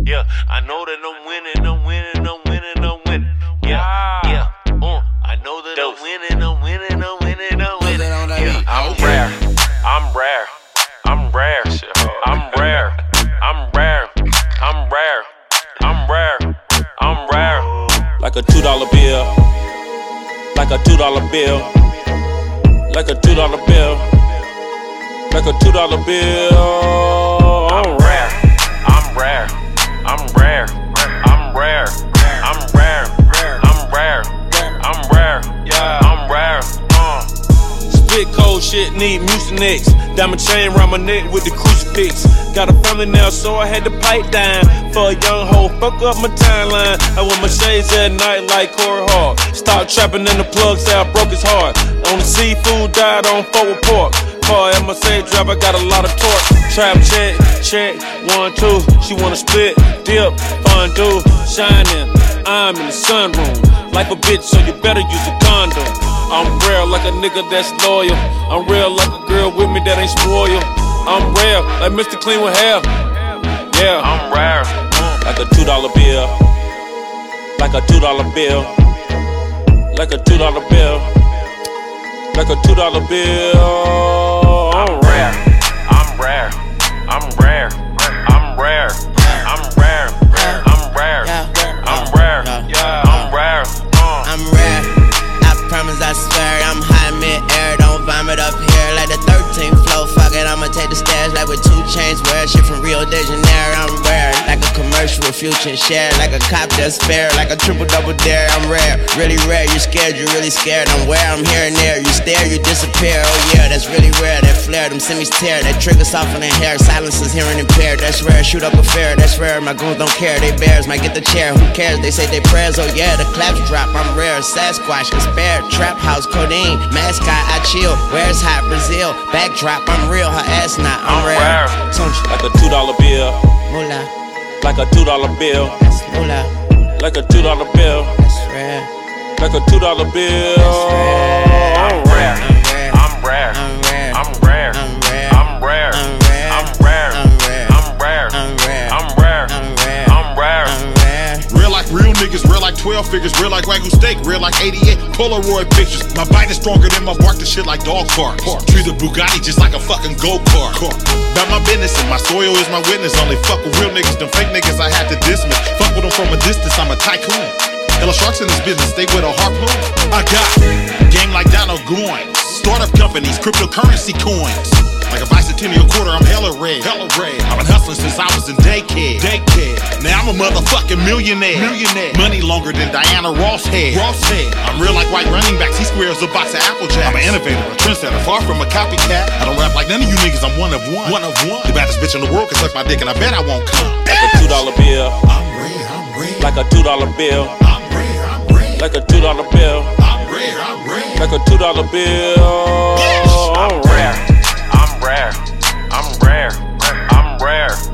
Yeah, I know that I'm winning, I'm winning, I'm winning, I'm winning. Yeah, yeah, I know that I'm winning, I'm winning, I'm winning, I'm winning. Yeah, I'm rare, I'm rare, I'm rare, I'm rare, I'm rare, I'm rare, I'm rare, I'm rare. Like a $2 bill, like a $2 bill, like a $2 bill, like a $2 bill. I'm rare, I'm rare, I'm rare, I'm rare, I'm rare, I'm rare, I'm rare, yeah, I'm rare. Spit cold shit, need Mucinex. Diamond chain round my neck with the crucifix. Got a family now, so I had to pipe down. For a young hoe, fuck up my timeline. I wear my shades at night like Corey Hart. Stop trapping in the plug, say I broke his heart. On the seafood, died on forward pork. For MSA driver, got a lot of torque. Trap check, check, 1, 2. She wanna split, dip, fondue, shining. I'm in the sunroom. Like a bitch, so you better use a condom. I'm rare like a nigga that's loyal. I'm real like a girl with me that ain't spoiled. I'm rare like Mr. Clean with hair. Yeah, I'm rare. Like a $2 bill. Like a $2 bill. Like a $2 bill. Like a $2 bill. I'm rare. I'm rare. I'm rare. I'm rare. I'm rare. I'm rare. I'm rare. Yeah, I'm rare. I'm rare. I promise, I swear, I'm high mid-air. Don't vomit up here like the 13th floor. Fuck it, I'ma take the stairs like with 2 chains. Wear shit from Rio de Janeiro. I'm rare, like a commercial with Future and Share. Like a cop that's spare, like a triple double dare. I'm rare, really rare. You scared, you really scared. I'm where, I'm here and there. You stare, you disappear. Oh yeah, that's really rare. That flare, them semis tear. That trigger soft in the hair. Silence is hearing impaired. That's rare. Shoot up a fair. That's rare. My goons don't care. They bears might get the chair. Who cares? They say they prayers. Oh yeah, the claps drop. I'm rare. Sasquatch, spare. Trap house, codeine. Mascot, I chill. Where's hot Brazil? Backdrop, I'm real. Her ass not. I'm rare. Like a $2 bill. Moolah. Like a $2 bill. That's moolah. Like a $2 bill. That's rare. Like a $2 bill. That's rare. I'm rare. I'm rare. I'm rare. I'm rare. I'm rare. I'm rare. I'm rare. I'm rare. I'm rare. I'm rare. I'm rare. I'm rare. I'm rare. I'm rare. I'm rare. Real like real niggas, real like 12 figures, real like Wagyu steak, real like 88 Polaroid pictures. My bite is stronger than my bark, this shit like dog park. Treat the Bugatti just like a fucking go-kart. About my business and my soil is my witness. Only fuck with real niggas, them fake niggas I had to dismiss. Fuck with them from a distance, I'm a tycoon. Hella sharks in this business, stay with a harpoon. I got game like Donald Goins. Startup companies, cryptocurrency coins. Like a bicentennial quarter, I'm hella red. I've been hustling since I was in daycare. Now I'm a motherfucking millionaire. Money longer than Diana Ross head. I'm real like white running backs. He squares a box of Apple Jacks. I'm an innovator, a trendsetter, far from a copycat. I don't rap like none of you niggas. I'm one of one. The baddest bitch in the world can suck my dick, and I bet I won't come. Like a $2 bill. I'm rare. Like a $2 bill. I'm rare. Like a $2 bill. I'm rare. Like a $2 bill. I'm rare. I'm rare. I'm rare. I'm rare.